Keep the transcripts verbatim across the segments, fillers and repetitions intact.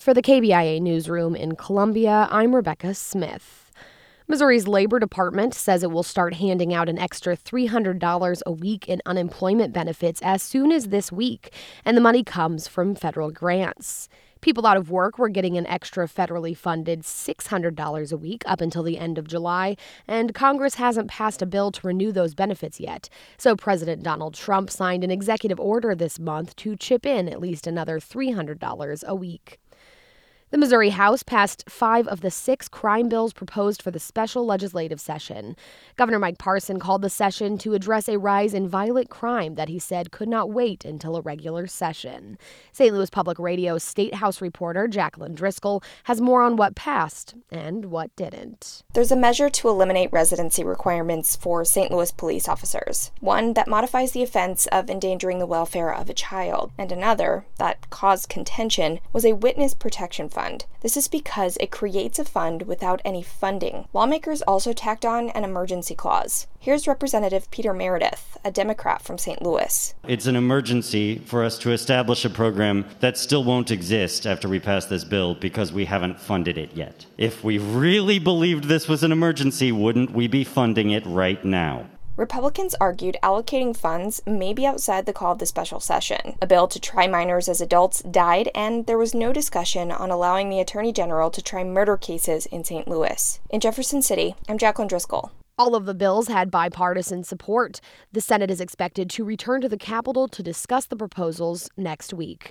For the K B I A Newsroom in Columbia, I'm Rebecca Smith. Missouri's Labor Department says it will start handing out an extra three hundred dollars a week in unemployment benefits as soon as this week, and the money comes from federal grants. People out of work were getting an extra federally funded six hundred dollars a week up until the end of July, and Congress hasn't passed a bill to renew those benefits yet. So President Donald Trump signed an executive order this month to chip in at least another three hundred dollars a week. The Missouri House passed five of the six crime bills proposed for the special legislative session. Governor Mike Parson called the session to address a rise in violent crime that he said could not wait until a regular session. Saint Louis Public Radio's State House reporter Jacqueline Driscoll has more on what passed and what didn't. There's a measure to eliminate residency requirements for Saint Louis police officers, one that modifies the offense of endangering the welfare of a child, and another that caused contention was a witness protection fund. This is because it creates a fund without any funding. Lawmakers also tacked on an emergency clause. Here's Representative Peter Meredith, a Democrat from Saint Louis. It's an emergency for us to establish a program that still won't exist after we pass this bill because we haven't funded it yet. If we really believed this was an emergency, wouldn't we be funding it right now? Republicans argued allocating funds may be outside the call of the special session. A bill to try minors as adults died, and there was no discussion on allowing the Attorney General to try murder cases in Saint Louis. In Jefferson City, I'm Jacqueline Driscoll. All of the bills had bipartisan support. The Senate is expected to return to the Capitol to discuss the proposals next week.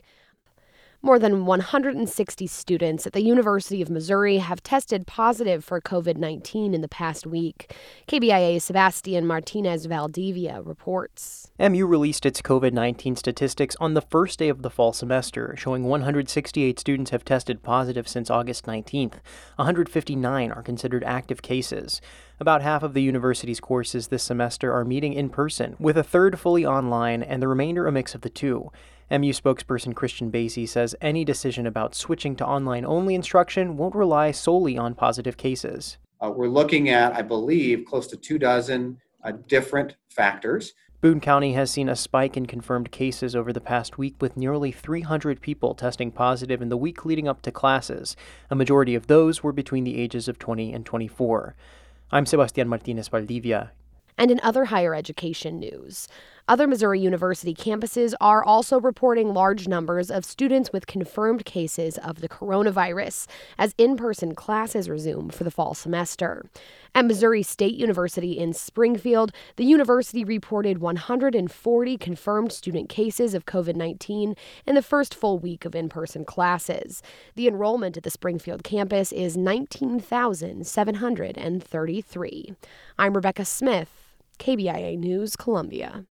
More than one hundred sixty students at the University of Missouri have tested positive for covid nineteen in the past week. K B I A's Sebastian Martinez Valdivia reports. M U released its covid nineteen statistics on the first day of the fall semester, showing one hundred sixty-eight students have tested positive since August nineteenth. one hundred fifty-nine are considered active cases. About half of the university's courses this semester are meeting in person, with a third fully online and the remainder a mix of the two. M U spokesperson Christian Basie says any decision about switching to online-only instruction won't rely solely on positive cases. Uh, we're looking at, I believe, close to two dozen uh, different factors. Boone County has seen a spike in confirmed cases over the past week, with nearly three hundred people testing positive in the week leading up to classes. A majority of those were between the ages of twenty and twenty-four. I'm Sebastian Martinez Valdivia. And in other higher education news, other Missouri University campuses are also reporting large numbers of students with confirmed cases of the coronavirus as in-person classes resume for the fall semester. At Missouri State University in Springfield, the university reported one hundred forty confirmed student cases of covid nineteen in the first full week of in-person classes. The enrollment at the Springfield campus is nineteen thousand seven hundred thirty-three. I'm Rebecca Smith, K B I A News, Columbia.